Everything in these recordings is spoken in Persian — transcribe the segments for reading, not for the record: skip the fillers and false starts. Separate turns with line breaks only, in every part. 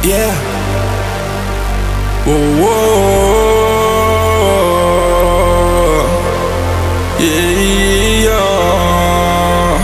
Yeah. Whoa, whoa. Yeah, yeah.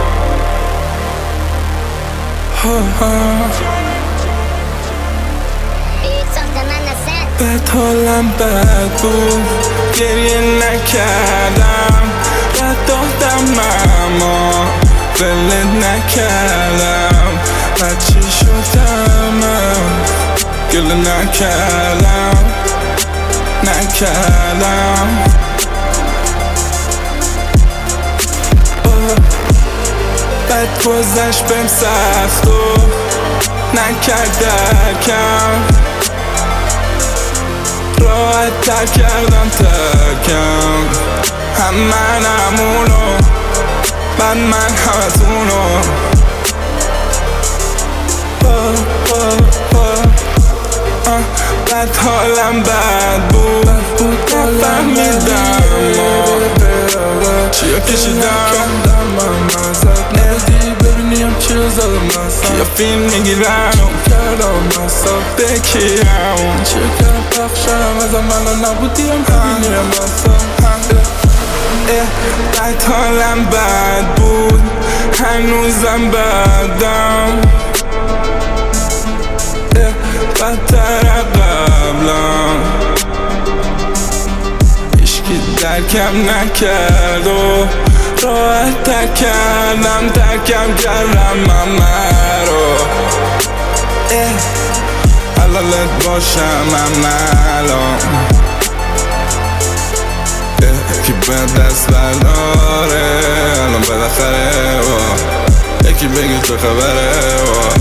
بد حالم بد بود، گریه نکردم، رد دادم اما ولت نکردم. بچه شدم گله نکردم بد گذشت بهم سخت و نکرد درکم، راحت تر کردم ترکم. هم من همونو بعد من همتونو. بد حالم بد بود، نفهمیدم چیا کشیدم. ندی ببینیم چیا زدم نستم، کیا فیلم میگیرن و کردم نستم بکیرم. چه کم پخشم ازم الان نبودیم ببینیم نستم. بد حالم بد بود، هنوزم بدم، بدتر قبلم. هیچکی درکم نکرد و راحت ترکم کردم همه رو. حلالت باشم هم الان، یکی به دست برداره الان بالاخره، یکی بگی چه خبره.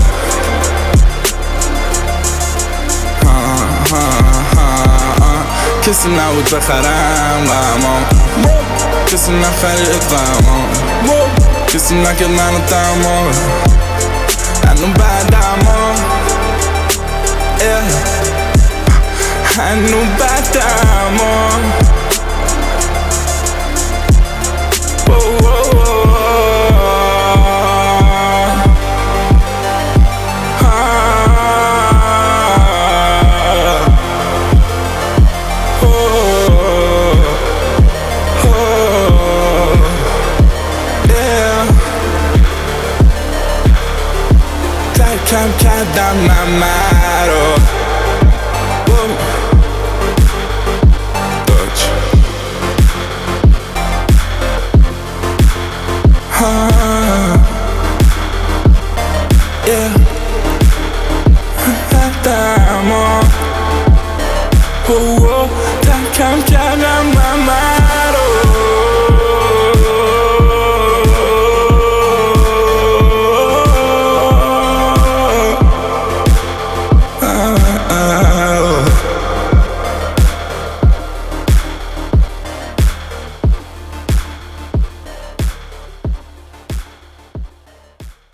کسی نبود بخرم غمان، کسی نخرید غمان، کسی نکرد منو تمام. هنو بدم هنو بدم کم کردم همه رو. ترکم